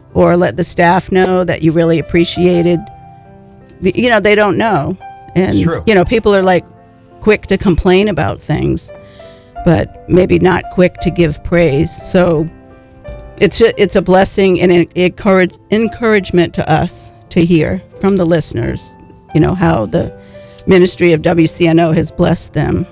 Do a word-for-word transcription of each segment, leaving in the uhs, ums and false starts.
or let the staff know that you really appreciated. The, you know, they don't know. And, it's true. You know, people are like quick to complain about things, but maybe not quick to give praise. So it's a, it's a blessing and an encourage, encouragement to us to hear from the listeners, you know, how the ministry of W C N O has blessed them.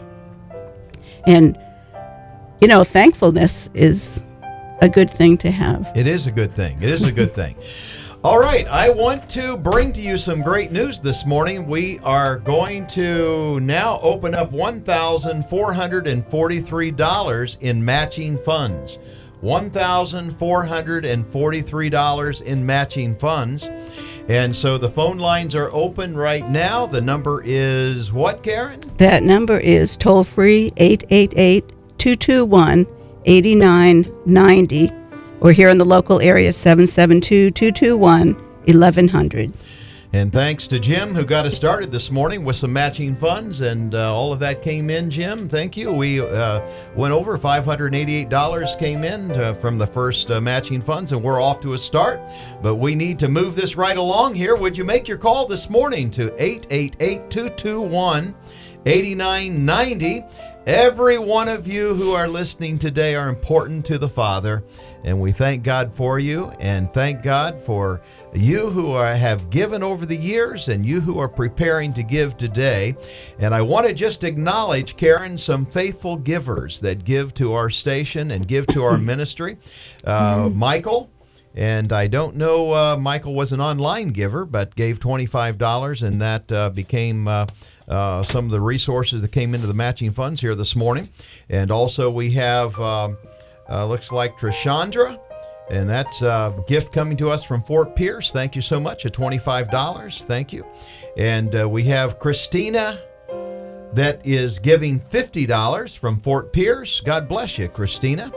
And, you know, thankfulness is a good thing to have. It is a good thing. It is a good thing. All right, I want to bring to you some great news this morning. We are going to now open up one thousand four hundred forty-three dollars in matching funds. one thousand four hundred forty-three dollars in matching funds. And so the phone lines are open right now. The number is what, Karen? That number is toll-free eight eight eight, two two one, eight nine nine zero, or here in the local area seven seven two, two two one, eleven hundred. And thanks to Jim, who got us started this morning with some matching funds, and uh, all of that came in, Jim. Thank you. We uh, went over five hundred eighty-eight dollars came in uh, from the first uh, matching funds, and we're off to a start. But we need to move this right along here. Would you make your call this morning to eight eight eight, two two one, eight nine nine zero? Every one of you who are listening today are important to the Father, and we thank God for you, and thank God for you who are, have given over the years, and you who are preparing to give today. And I want to just acknowledge, Karen, some faithful givers that give to our station and give to our ministry. Uh, Michael. And I don't know, uh, Michael was an online giver, but gave twenty-five dollars, and that uh, became uh, uh, some of the resources that came into the matching funds here this morning. And also we have, um, uh, looks like Trishandra, and that's a gift coming to us from Fort Pierce. Thank you so much, at twenty-five dollars. Thank you. And uh, we have Christina that is giving fifty dollars from Fort Pierce. God bless you, Christina.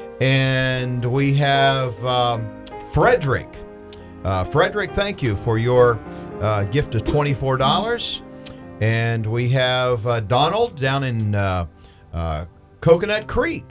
And we have um, Frederick. Uh, Frederick, thank you for your uh, gift of twenty-four dollars. And we have uh, Donald down in uh, uh, Coconut Creek.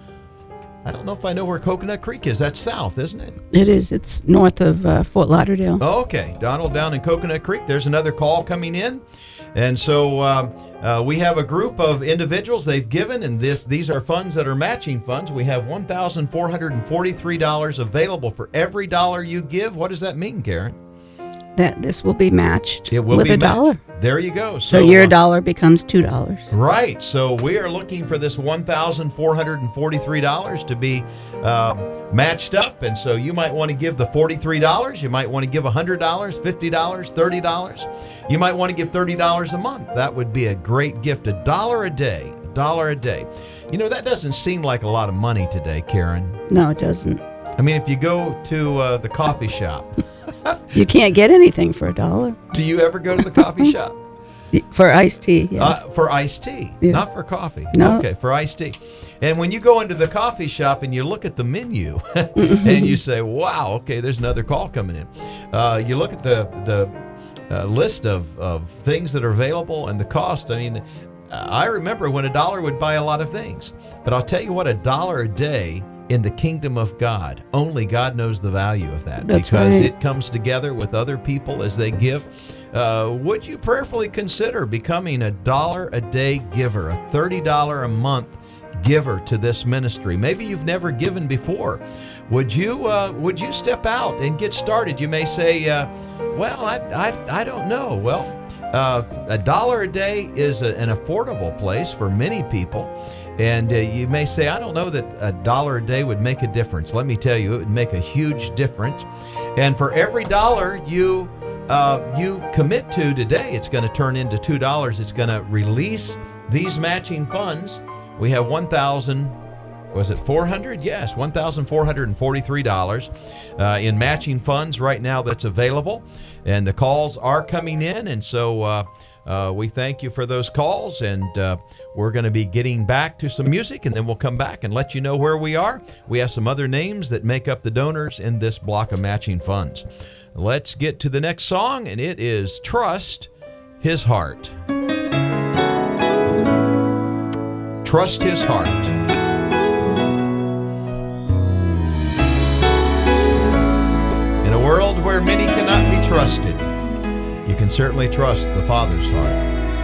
I don't know if I know where Coconut Creek is. That's south, isn't it? It is. It's north of uh, Fort Lauderdale. Oh, okay. Donald down in Coconut Creek. There's another call coming in. And so um, uh, we have a group of individuals they've given, and this these are funds that are matching funds. We have one thousand four hundred forty-three dollars available for every dollar you give. What does that mean, Karen? That this will be matched It will with be a ma- dollar. There you go. So, your uh, dollar becomes two dollars. Right. So we are looking for this one thousand four hundred forty-three dollars to be uh, matched up. And so you might want to give the forty-three dollars. You might want to give one hundred dollars, fifty dollars, thirty dollars. You might want to give thirty dollars a month. That would be a great gift. A dollar a day. A dollar a day. You know, that doesn't seem like a lot of money today, Karen. No, it doesn't. I mean, if you go to uh, the coffee shop. You can't get anything for a dollar. Do you ever go to the coffee shop? For iced tea, yes. Uh, for iced tea, yes. Not for coffee. No. Okay, for iced tea. And when you go into the coffee shop and you look at the menu and you say, wow, okay, there's another call coming in. Uh, you look at the, the uh, list of, of things that are available and the cost. I mean, I remember when a dollar would buy a lot of things. But I'll tell you what, a dollar a day in the kingdom of God, only God knows the value of that. That's because right. It comes together with other people as they give. Uh, would you prayerfully consider becoming a dollar a day giver, a thirty dollars a month giver to this ministry? Maybe you've never given before. Would you uh, would you step out and get started? You may say, uh, well, I, I, I don't know. Well, uh, a dollar a day is a, an affordable place for many people. And uh, you may say, I don't know that a dollar a day would make a difference. Let me tell you, it would make a huge difference. And for every dollar you uh, you commit to today, it's going to turn into two dollars. It's going to release these matching funds. We have one thousand, was it four hundred? Yes, one thousand four hundred forty-three dollars uh, in matching funds right now that's available. And the calls are coming in, and so uh, Uh, we thank you for those calls, and uh, we're going to be getting back to some music, and then we'll come back and let you know where we are. We have some other names that make up the donors in this block of matching funds. Let's get to the next song, and it is Trust His Heart. Trust His Heart. trusted, you can certainly trust the Father's heart.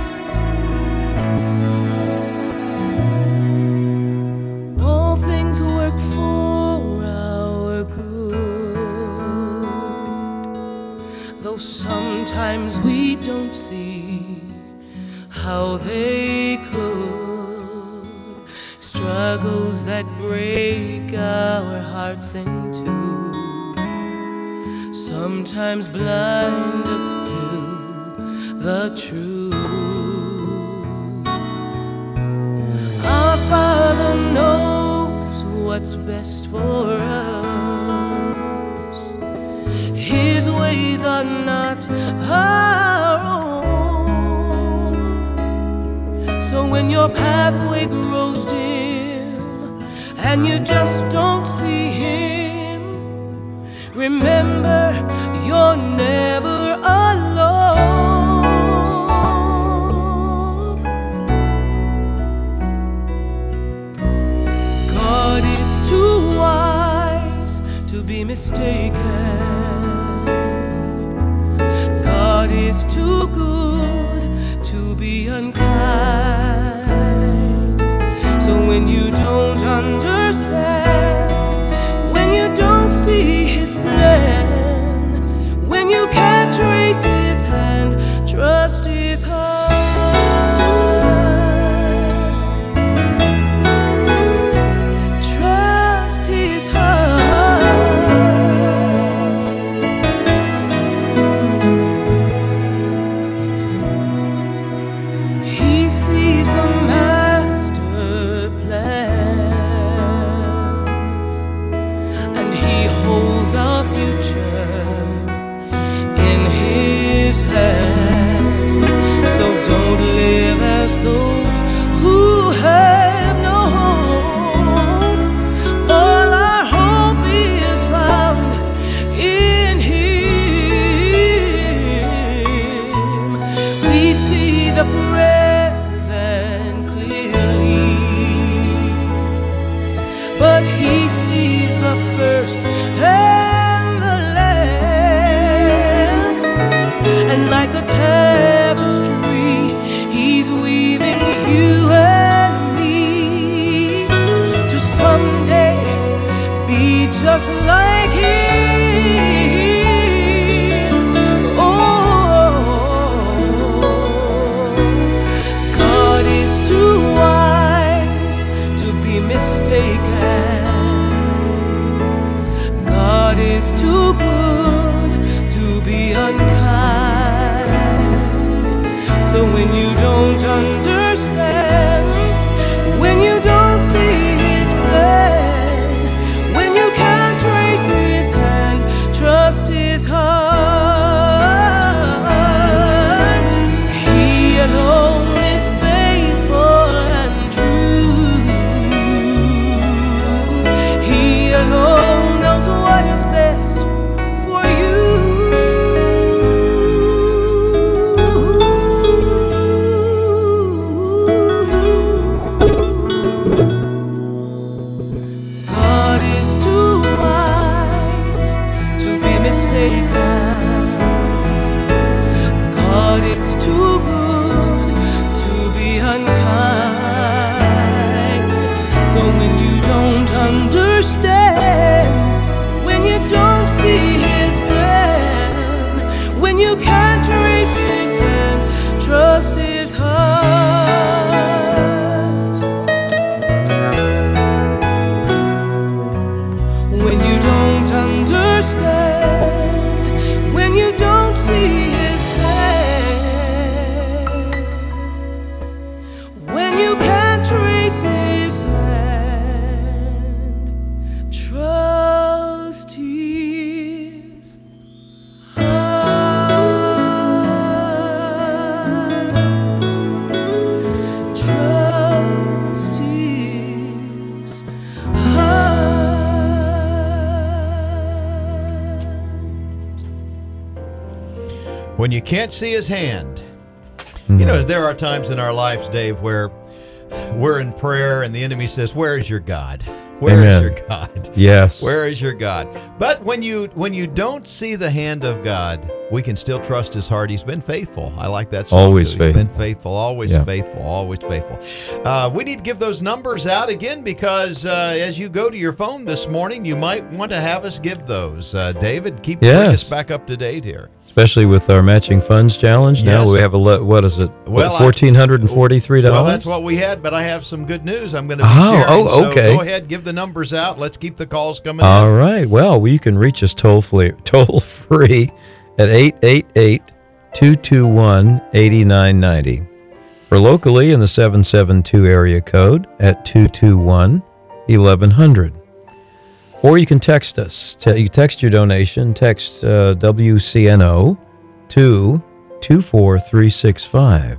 All things work for our good, though sometimes we don't see how they could. Struggles that break our hearts in two sometimes blind us to the truth. Our Father knows what's best for us. His ways are not our own. So when your pathway grows dim and you just don't see Him, remember you're never alone. God is too wise to be mistaken. God is too good to be unkind. So when you don't understand, when you don't see His plan, when you can't trace His hand, trust His heart. Trust His heart. He sees the master plan, and He holds our future in His hand. So don't live as those who have no hope. All our hope is found in Him. We see the present clearly, but He sees the first and the last. And like a tapestry, He's weaving you and me to someday be just like Him. Oh, God is too wise to be mistaken. God is too good to be unkind. So when you don't understand, when you don't see His plan, when you can't trace His hand, trust His heart. He alone is faithful and true. He alone knows what is best for you. God is too wise to be mistaken. God is too good to be unkind. So when you don't understand, when you don't see His plan, when you can't trace His hand, trust His heart. When you don't understand, when you don't see His plan, when you can't trace His hand, trust His heart. Trust His heart. When you can't see His hand. You know, there are times in our lives, Dave, where we're in prayer and the enemy says, "Where is your God?" Where Amen. is your God? Yes. Where is your God? But when you when you don't see the hand of God, we can still trust His heart. He's been faithful. I like that song. Always too. faithful. He's been faithful. Always Yeah. faithful. Always faithful. Uh, we need to give those numbers out again because uh, as you go to your phone this morning, you might want to have us give those. Uh, David, keep Yes. bring us back up to date here. Especially with our matching funds challenge. Now Yes. we have a le- what is it? Well, I- fourteen hundred forty-three dollars. Well, that's what we had, but I have some good news. I'm going to be Oh, sharing. oh, So okay. go ahead, give the numbers out. Let's keep the calls coming All in. right. Well, you can reach us toll free, toll free at eight eight eight, two two one, eight nine nine zero. Or locally in the seven seven two area code at two two one, eleven hundred. Or you can text us. Te- you text your donation. Text uh, W C N O to two four three six five.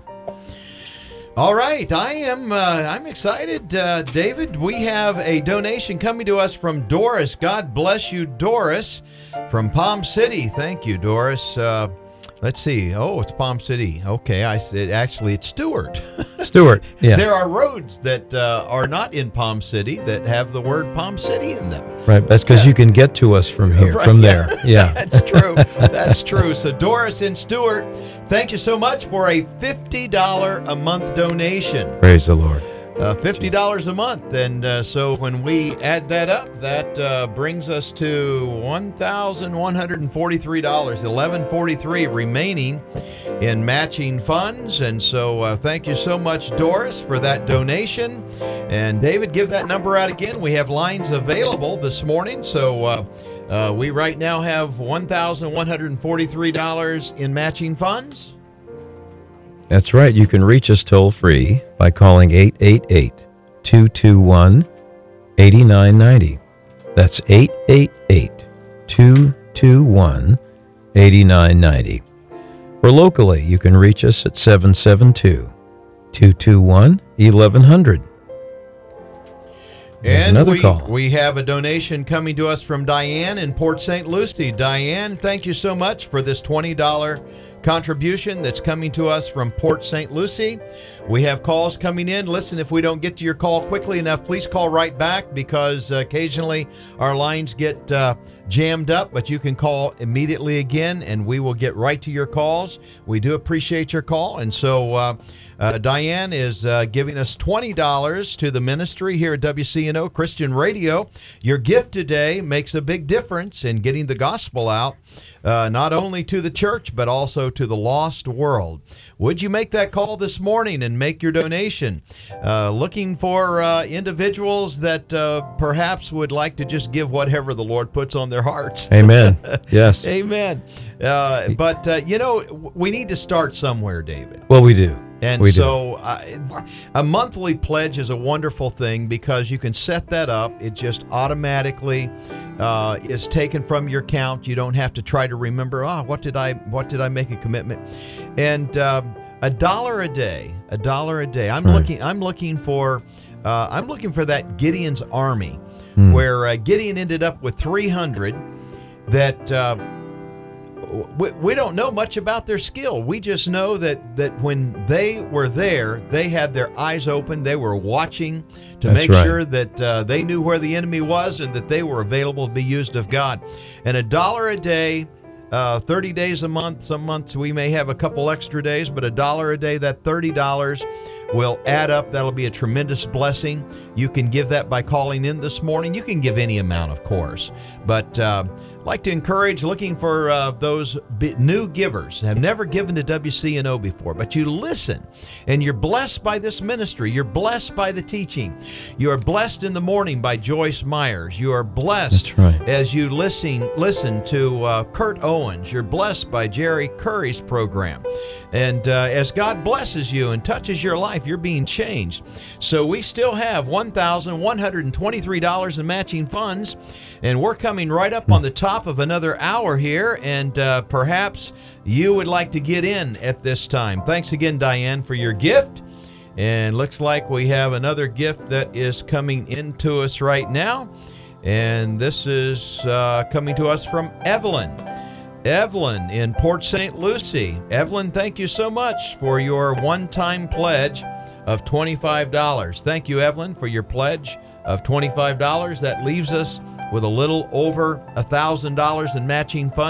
All right, I am. Uh, I'm excited, uh, David. We have a donation coming to us from Doris. God bless you, Doris, from Palm City. Thank you, Doris. Uh, let's see. Oh, it's Palm City. Okay, I said actually it's Stewart. Stuart. Yeah. There are roads that uh, are not in Palm City that have the word Palm City in them. Right. That's because you can get to us from here, Right, from yeah. there. Yeah. That's true. That's true. So Doris and Stewart, thank you so much for a fifty dollars a month donation. Praise the Lord. Uh, fifty dollars a month. And uh, so when we add that up, that uh, brings us to one thousand one hundred forty-three dollars, eleven forty-three remaining in matching funds. And so uh, thank you so much, Doris, for that donation. And David, give that number out again. We have lines available this morning. So uh, uh, we right now have one thousand one hundred forty-three dollars in matching funds. That's right. You can reach us toll free by calling eight eight eight, two two one, eight nine nine zero. That's eight eight eight, two two one, eight nine nine zero. Or locally, you can reach us at seven seven two, two two one, eleven hundred. There's And another we, call. we have a donation coming to us from Diane in Port Saint Lucie. Diane, thank you so much for this twenty dollars contribution that's coming to us from Port Saint Lucie. We have calls coming in. Listen, if we don't get to your call quickly enough, please call right back because uh, occasionally our lines get uh, jammed up, but you can call immediately again and we will get right to your calls. We do appreciate your call. And so uh, uh, Diane is uh, giving us twenty dollars to the ministry here at W C N O Christian Radio. Your gift today makes a big difference in getting the gospel out, uh, not only to the church, but also to the lost world. Would you make that call this morning and make your donation? Uh, looking for uh, individuals that uh, perhaps would like to just give whatever the Lord puts on their hearts. Amen. Yes. Amen. Uh, but, uh, you know, we need to start somewhere, David. Well, we do. And we do. so uh, a monthly pledge is a wonderful thing because you can set that up. It just automatically uh, is taken from your account. You don't have to try to remember, oh, what did I what did I make a commitment? And uh, a dollar a day, a dollar a day. I'm Right. looking I'm looking for uh, I'm looking for that Gideon's Army, Hmm. where uh, Gideon ended up with three hundred that uh, we, we don't know much about their skill. We just know that, that when they were there, they had their eyes open. They were watching to That's make right. sure that uh, they knew where the enemy was and that they were available to be used of God. And a dollar a day, uh, thirty days a month. Some months we may have a couple extra days, but a dollar a day, that thirty dollars will add up. That'll be a tremendous blessing. You can give that by calling in this morning. You can give any amount, of course, but uh, like to encourage looking for uh, those b- new givers have never given to W C N O before, but you listen and you're blessed by this ministry. You're blessed by the teaching. You are blessed in the morning by Joyce Myers. You are blessed That's right. as you listen listen to uh, Kurt Owens. You're blessed by Jerry Curry's program. And uh, as God blesses you and touches your life, you're being changed. So we still have one thousand one hundred twenty-three dollars in matching funds, and we're coming right up on the top of another hour here, and uh, perhaps you would like to get in at this time. Thanks again, Diane, for your gift. And looks like we have another gift that is coming into us right now. And this is uh, coming to us from Evelyn. Evelyn in Port Saint Lucie. Evelyn, thank you so much for your one-time pledge of twenty-five dollars. Thank you, Evelyn, for your pledge of twenty-five dollars. That leaves us with a little over one thousand dollars in matching funds.